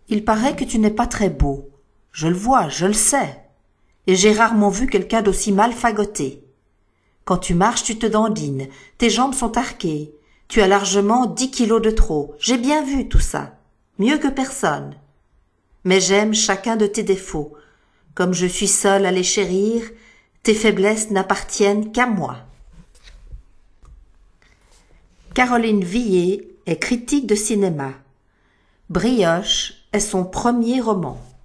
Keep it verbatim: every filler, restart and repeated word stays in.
Il paraît que tu n'es pas très beau. Je le vois, je le sais. Et j'ai rarement vu quelqu'un d'aussi mal fagoté. Quand tu marches, tu te dandines. Tes jambes sont arquées. Tu as largement dix kilos de trop. J'ai bien vu tout ça. Mieux que personne. Mais j'aime chacun de tes défauts. Comme je suis seule à les chérir, tes faiblesses n'appartiennent qu'à moi. Caroline Villet est critique de cinéma. Brioche est son premier roman.